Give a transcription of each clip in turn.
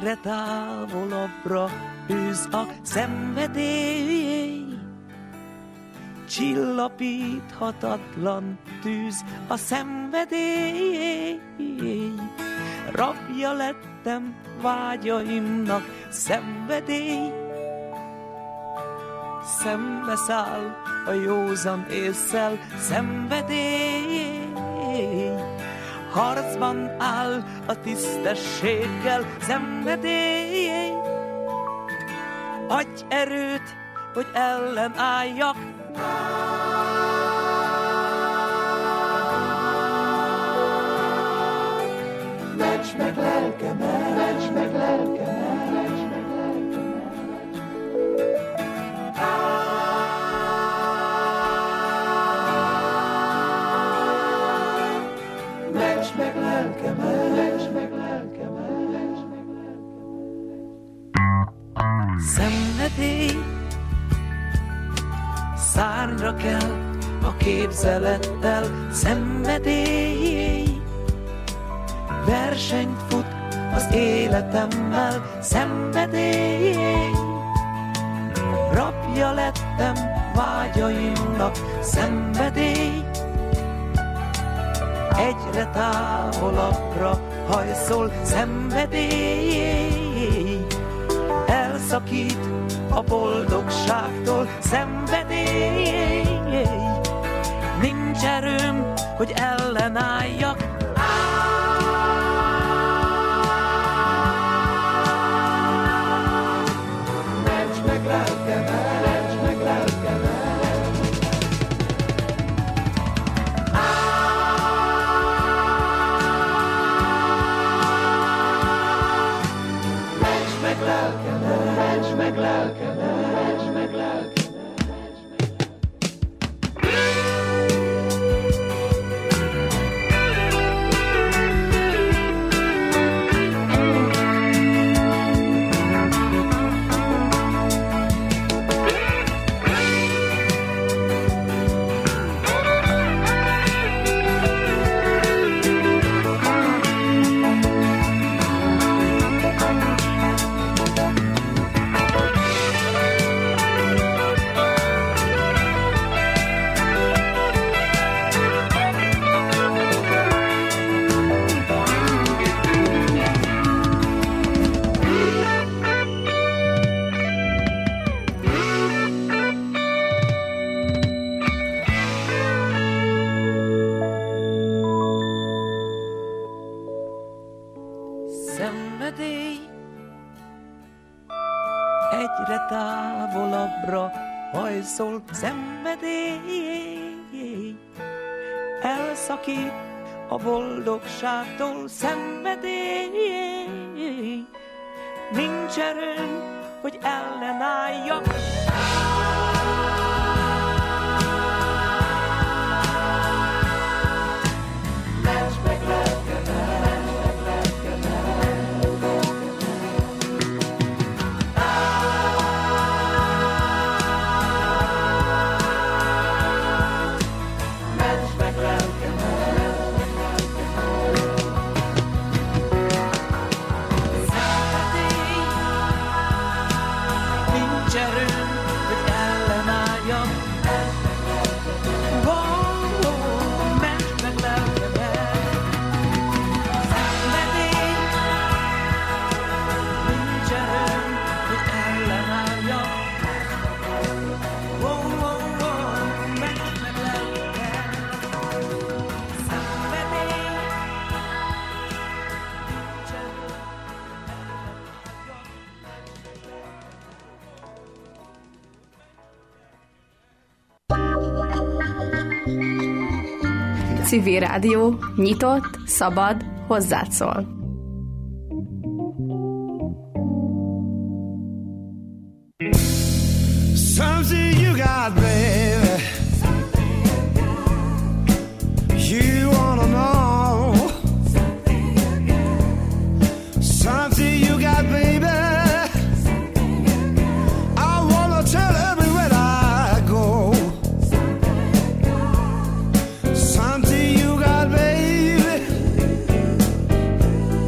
egyre távolabbra űz a szenvedély. Csillapíthatatlan tűz a szenvedély. Rabja lettem vágyaimnak, szenvedély. Szembeszáll a józan ésszel, szenvedély. Harcban áll a tisztességgel, szenvedély. Adj erőt, hogy ellenálljak. Ments meg lelkemet, ments meg lelkemet, ments meg lelkemet. Ments meg lelkemet, ments meg lelkemet, ments meg lelkemet. Szenvedély, szárnyra kell a képzelettel, szenvedély. Versenyt fut az életemmel, szenvedély. Rabja lettem vágyaimnak, szenvedély. Egyre távolabbra hajszol, szenvedély. Elszakít a boldogságtól, szenvedély. Nincs erőm, hogy ellenálljak. Ments meg lelkemet, ments meg lelkemet. Ments meg lelkemet, ments meg lelkemet, ments meg lelkemet. Szenvedély, egyre távolabbra hajszol, szenvedély. Elszakít a boldogságtól, szenvedély. Nincs erőm, hogy ellenálljak. Ments meg lelkemet, ments meg lelkemet. Ments meg lelkemet, ments meg lelkemet. Szenvedély, nincs erőm, hogy ellenálljam. Ments meg lelkemet. Szenvedély, nincs erőm, hogy ellenálljam. Ments meg lelkemet. Szenvedély, nincs erőm, Civil Rádió, nyitott, szabad, hozzád szól. Something you got, baby. You wanna know something you got, baby. I wanna tell everywhere I go. Something you got, baby.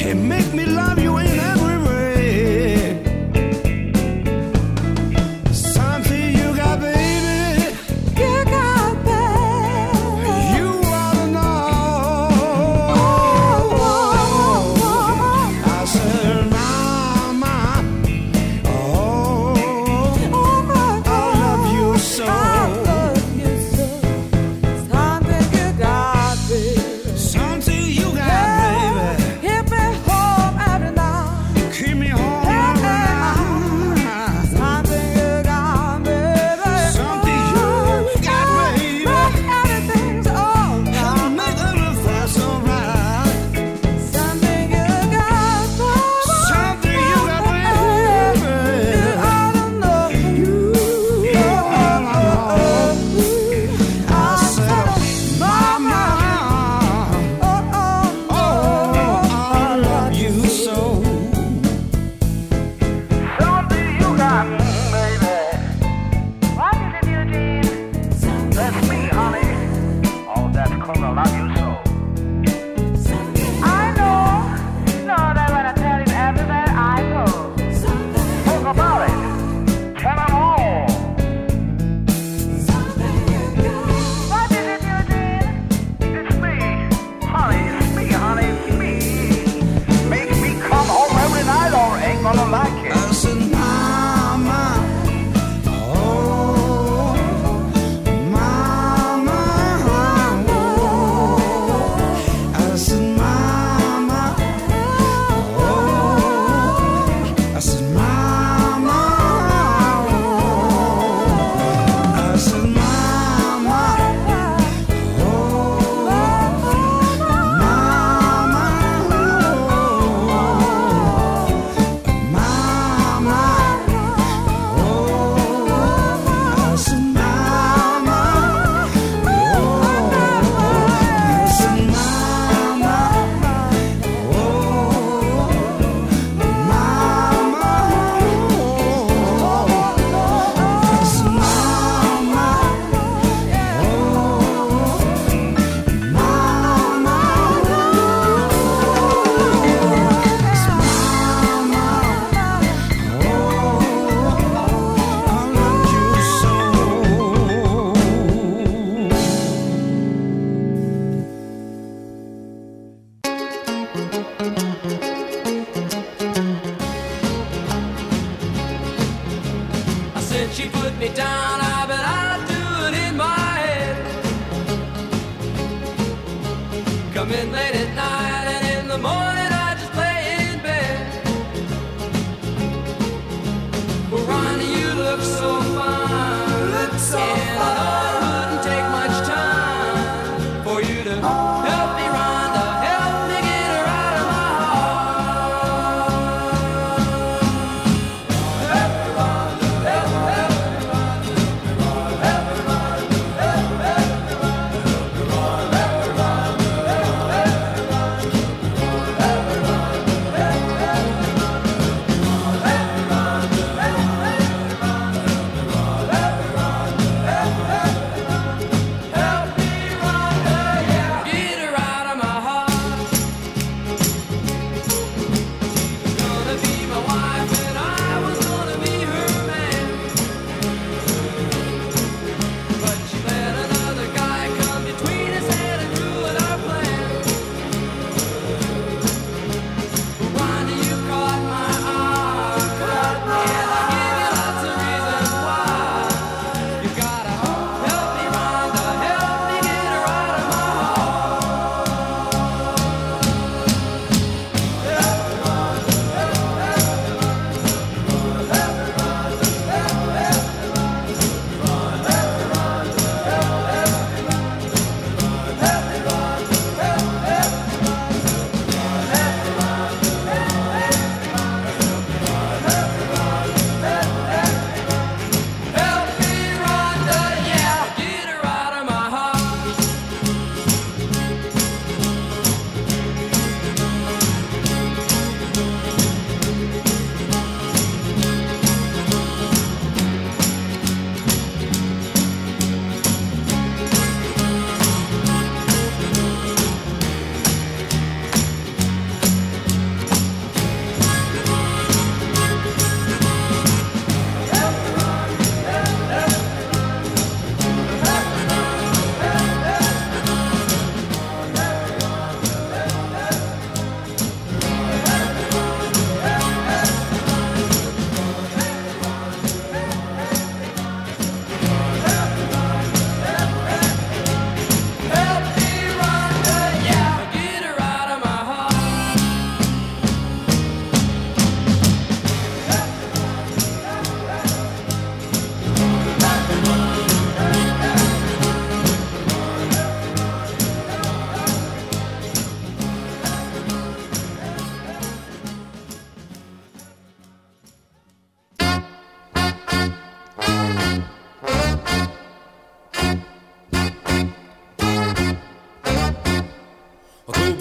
and make me love you in every way. Something you got, baby. You got, baby. You ought to know. I said, Mama, oh, I love you so. I love you so. Something you got, baby. Something you got, baby. Keep me home every night. Keep me home every night. Something you got, baby. Something you got, baby. Make everything's alright. Make everything's alright. Something you got, baby. Something you got, baby. You ought to know. You ought to know. I said, Mama, oh, I love you so. Something you got, baby. What is it, Eugene? That's me, honey. Oh, that's 'cause I love you so. I know that when I tell you everywhere I go. Talk about it. Tell 'em all. What is it, Eugene? It's me, honey. It's me, honey. It's me. Make me come home every night or ain't gonna like it. I said, Mama, oh, Mama, oh. I said, Mama, oh. I said, Mama, oh. I said, Mama, oh, Mama, oh. Mama,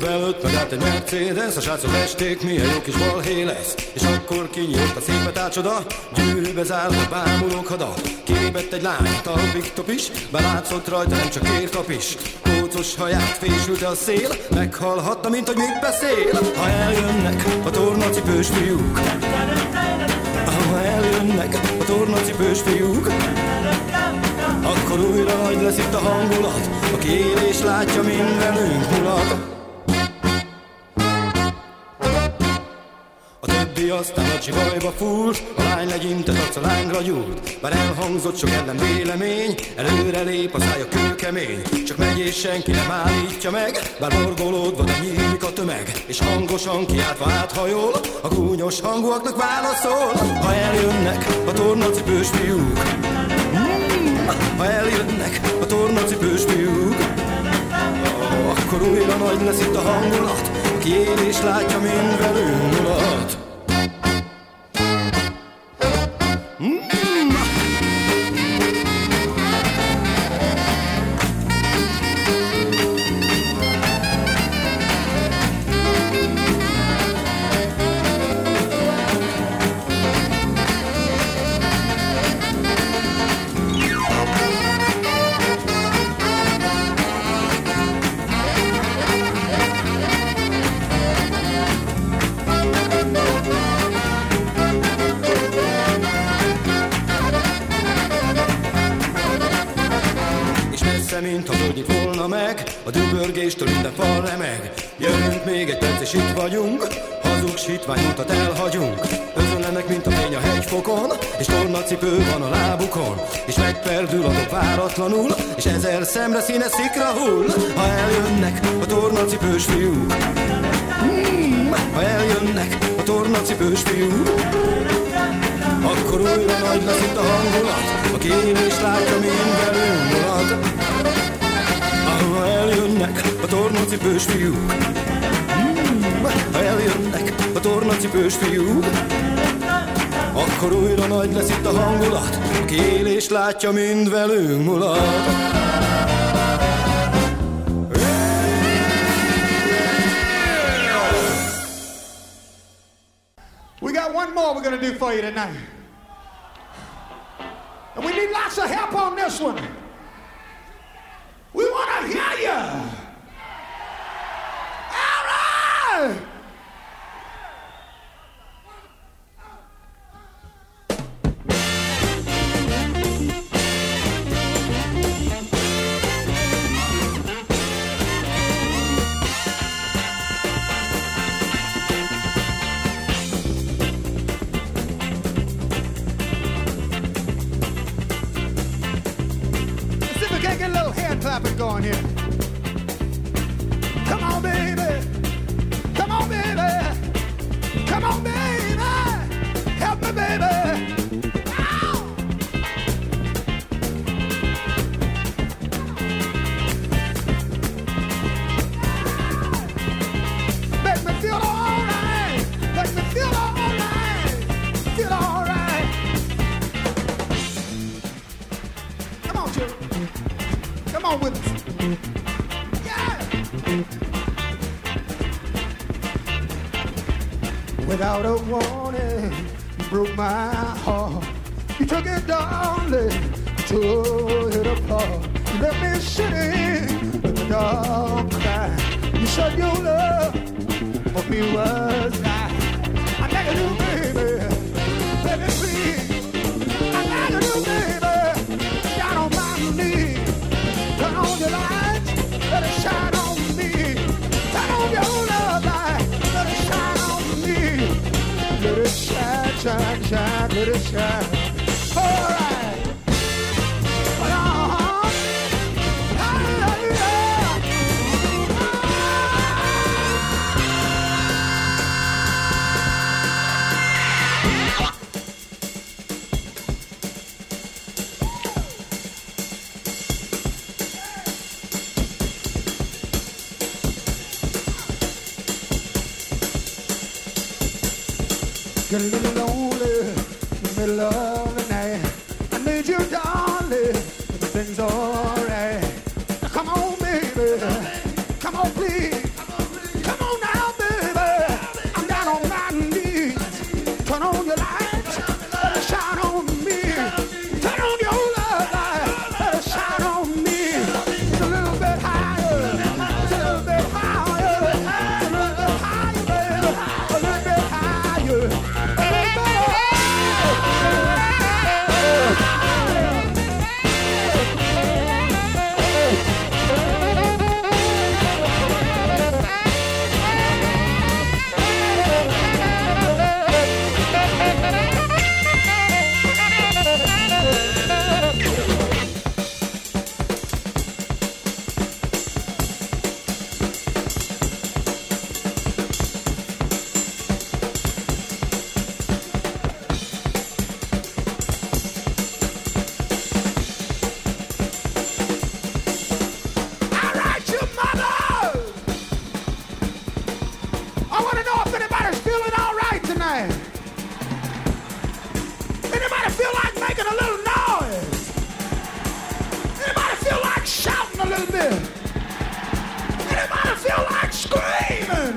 előtt megállt egy Mercedes, a srácok esték, milyen jó kis balhé lesz. És akkor kinyílt a szépet átcsoda, gyűrűbe zárva bámulók hada. Kilépett egy lány, talpig topis, belátszott rajta nem csak érkap is. Kócos haját fésülte a szél, meghallhatta, mint hogy mit beszél. Ha eljönnek a tornacipős fiúk, ha eljönnek a tornacipős fiúk, akkor újra nagy lesz itt a hangulat, aki él és látja, mind velünk mulat. A többi aztán a csivajba fúrt, a lány legyintett arca lángra gyúrt. Bár elhangzott sok ellen vélemény, előre lép a szája kőkemény. Csak megy és senki nem állítja meg, bár borgolódva nem nyílik a tömeg. És hangosan kiáltva áthajol, a gúnyos hangúaknak válaszol. Ha eljönnek a tornacipős fiúk, ha eljönnek a tornacipős fiúk, akkor újra nagy lesz itt a hangulat, aki él és látja, mind velünk mulat. Mint ha völgyit volna meg, a dübörgéstől minden fal remeg. Jövünk még egy perc és itt vagyunk, hazugsítvány utat elhagyunk. Özönlenek, mint a fény a hegyfokon, és tornacipő van a lábukon. És megperdül a dob váratlanul, és 1000 szemre színes szikra hull. Ha eljönnek a tornacipős fiúk, ha eljönnek a tornacipős fiúk, akkor újra nagy lesz itt a hangulat, aki él és látja, mind velünk mulat. Ha eljönnek a tornacipős fiúk, ha eljönnek a tornacipős fiúk, akkor újra nagy lesz itt a hangulat, aki él és látja, mind velünk mulat. We got one more we're gonna do for you tonight. And we need lots of help on this one. We want to hear you. All right. Clapping going here. Come on, baby. Come on, baby. Come on, baby. Help me, baby. Ow! Make me feel all right. Make me feel all right. Feel all right. Come on, children. Come on with us. Yeah! Without a warning, you broke my heart. You took it, darling, tore it apart. You left me sitting in the dark cry. You said your love for me was nice. I beg you, baby, baby, please. I beg you, baby, down on my knees. Turn on your lights, let it shine on me. Turn on your love light, let it shine on me. Let it shine, shine, shine, let it shine. All right. Get a little lonely in the middle of the night. I need you, darling. Everything's alright. Now come on, baby. Come on, please. making a little noise? Anybody feel like shouting a little bit? Anybody feel like screaming?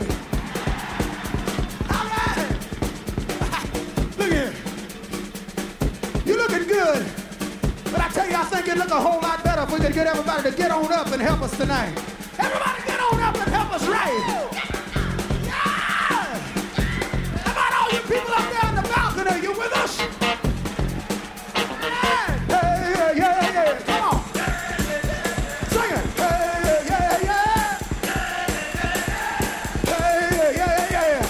All right. Look here. You're looking good. But I tell you, I think it'd look a whole lot better if we could get everybody to get on up and help us tonight. Everybody get on up and help us right. Yeah! How about all you people up there on the balcony? You with us? Yeah! Hey, yeah, yeah, come on. Sing it. Hey, yeah, yeah. Hey, yeah, yeah.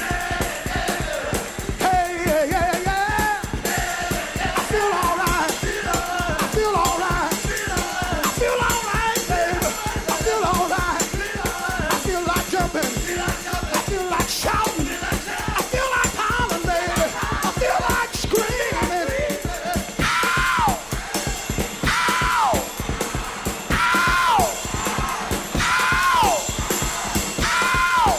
Hey, yeah, yeah. I feel all right. I feel all right. I feel all right, baby. I feel all right. I feel like jumping. I feel like shouting. I feel like hollering, baby. I feel like screaming. Ow! Ow! Ow! Ow! Ow!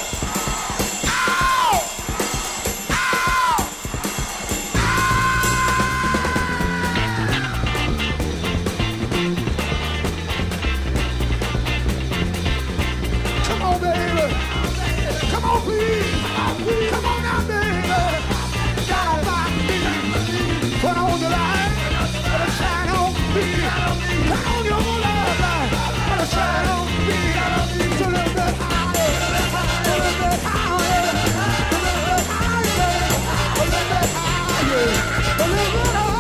Come on, baby. Come on, please. Come on now, baby. Shine on me. Put on your light. Let it shine on me. Put on your love light. Let it shine on me. It's a little bit higher. A little bit higher. A little bit higher. A little bit higher. A little bit higher.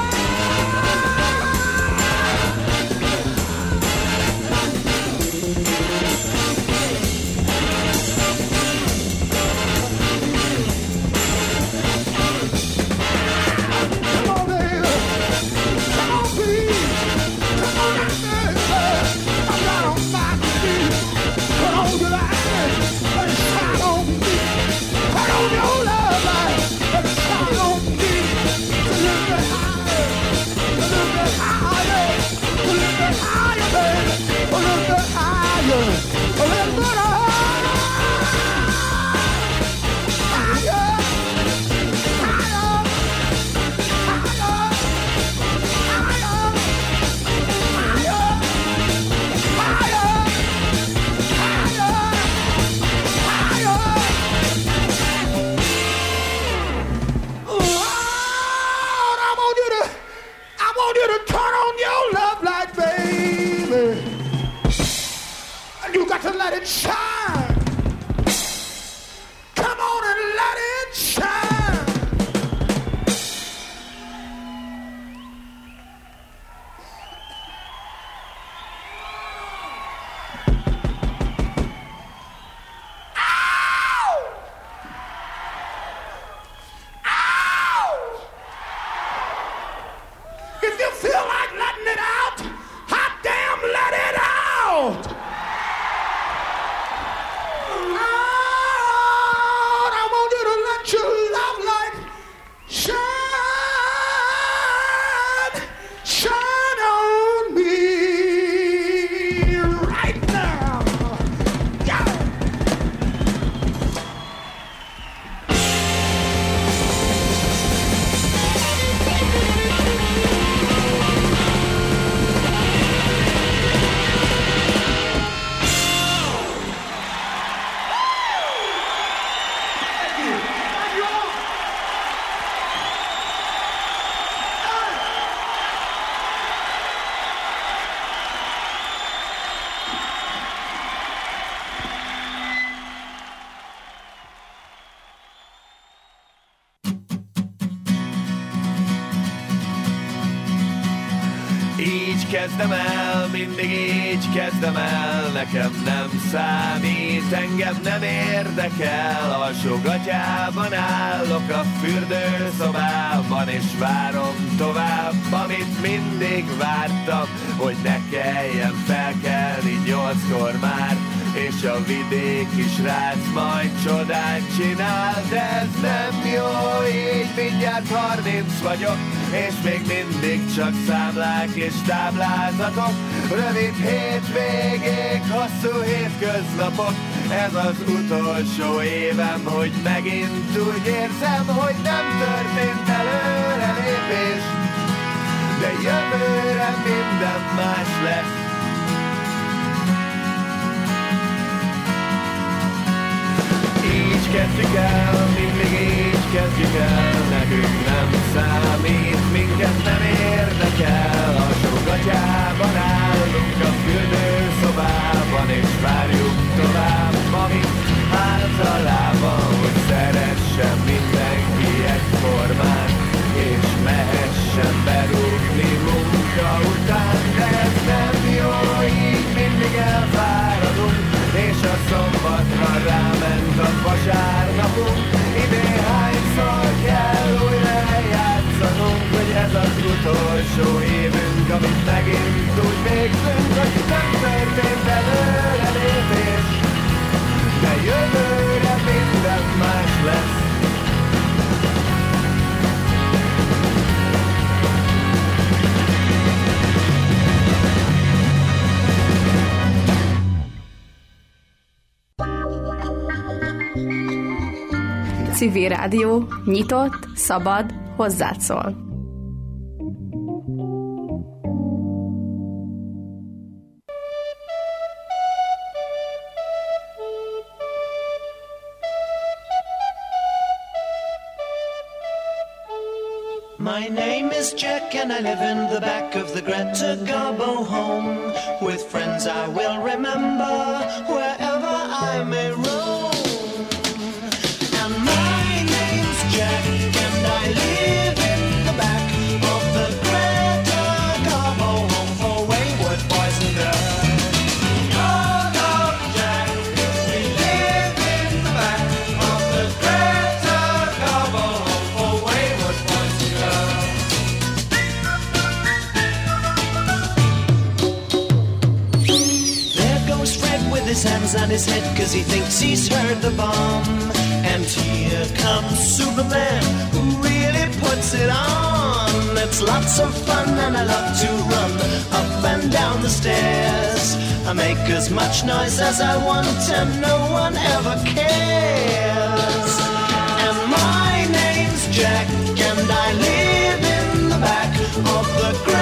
Come on, baby. Come on, please. Come on, baby. I'm not on my feet. Put on your light. Let it shine on me. Put on your love light. Let it shine on me. It's a little bit higher. A little bit higher. A little bit higher, baby. A little bit higher. A little bit higher. Higher. I want you to turn on your love light, baby. And you got to let it shine. Come on and let it shine. Ow! Ow! If you feel like letting it out, hot damn, let it out! Out! I want you to let your love light shine, shine on me right now. Yeah. Így kezdem el, mindig így kezdem el, nekem nem számít, engem nem érdekel, alsógatyában állok a fürdőszobában, és várom tovább, amit mindig vártam, hogy ne kelljen felkelni 8-kor már, és a vidéki srác majd csodát csinál, de ez nem jó, így mindjárt 30 vagyok, és még mindig csak számlák és táblázatok, rövid hétvégék, hosszú hétköznapok, ez az utolsó évem, hogy megint úgy érzem, hogy nem történt előrelépés. de jövőre minden más lesz. Így kezdjük el, mindig így kezdjük el, nekünk nem számít, minket nem érdekel. Alsógatyában állunk a fürdőszobában, és várjuk tovább, ami általában, hogy szeressen mindenki egyformán, és mehessen berúgni munka után. De ez nem jó, így mindig elfáradunk, és a szombatra ráment a vasárnapunk. Idén hányszor kell újra játszanunk, hogy ez az utolsó évünk, amit megint úgy végzünk, hogy nem történt előre lépés, de jövőre minden más lesz. Civil Rádió, nyitott, szabad, hozzád szól. My name is Jack and I live in the back of the Greta Garbo home. With friends I will remember wherever I may roam. And my name's Jack and I live in the back of the Greta Garbo home for wayward boys and girls. Call up Jack, we live in the back of the Greta Garbo home for wayward boys and girls. There goes Fred with his hands on his head 'cause he thinks he's heard the bomb. And here comes Superman, who really puts it on. It's lots of fun and I love to run up and down the stairs. I make as much noise as I want and no one ever cares. And my name's Jack and I live in the back of the